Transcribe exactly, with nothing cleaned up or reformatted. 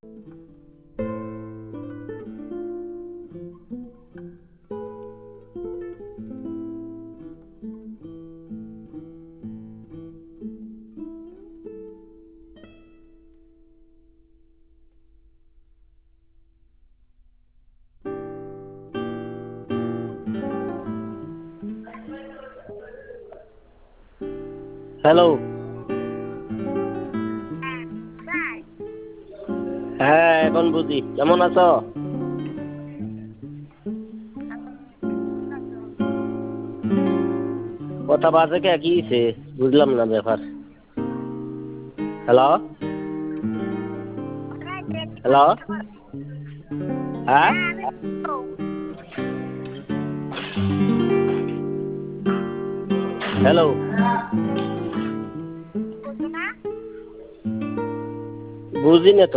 Hello. হ্যাঁ এখন বুঝি, কেমন আছো? কথা বাজে কে, কি হইছে? বুঝলাম না ব্যাপার। Hello hello. হ্যাঁ হ্যালো। বুঝি না তো।